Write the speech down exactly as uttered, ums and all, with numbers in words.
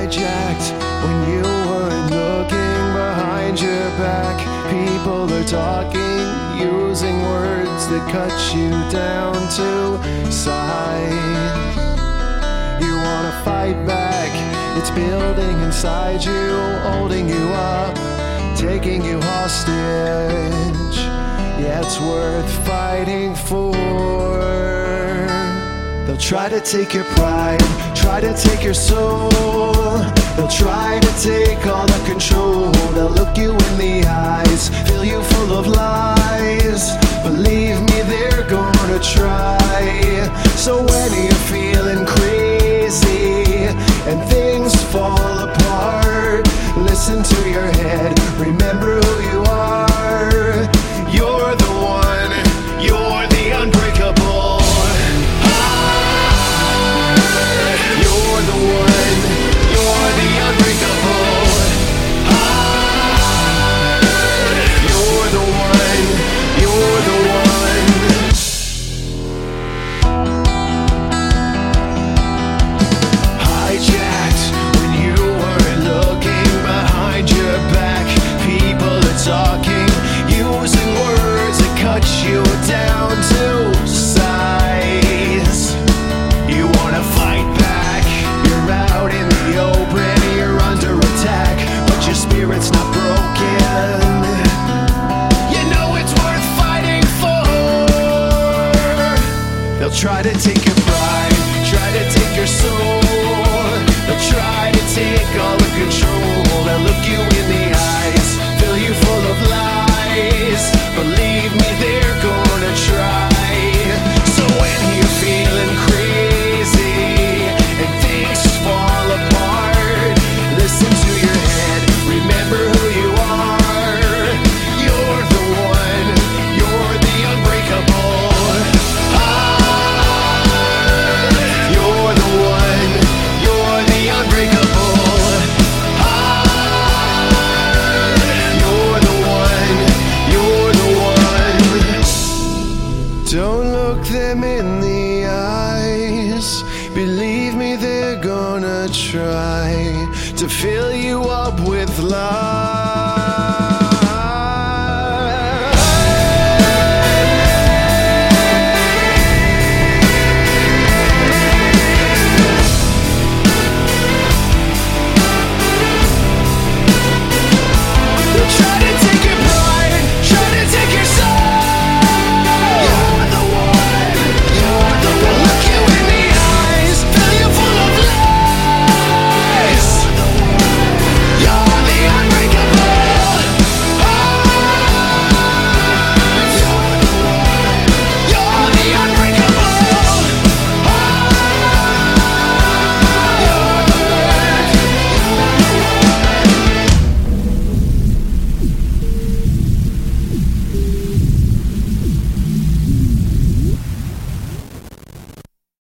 hijacked when you weren't looking behind your back. People are talking, using words that cut you down to size. You wanna fight back, it's building inside you, holding you up, taking you hostage. Yeah, it's worth fighting for. They'll try to take your pride, try to take your soul. They'll try to take all the control. They'll look you in the eyes, fill you full of lies. Believe me, they're gonna try. So when you're feeling crazy and things fall apart, listen to your head, remember who you are. You're the one, you're the unbreakable. You're the one, you're the unbreakable. You're the one, you're the one. Hijacked when you weren't looking behind your back. People are talking, using words that cut you down to size. You wanna fight back, you're out in the open, you're under attack, but your spirit's not broken. You know it's worth fighting for. They'll try to take your pride, try to take your soul. They'll try to take all the control. They'll look you in the eyes, fill you full of lies. Believe me, they're gonna try. So when you're feeling crazy and things fall apart, listen to your head, remember who you are. You're the one, you're the unbreakable. Ah, you're the one, you're the unbreakable. Ah, you're the one, you're the one. Don't look them in the eyes. Believe me, they're gonna try to fill you up with lies.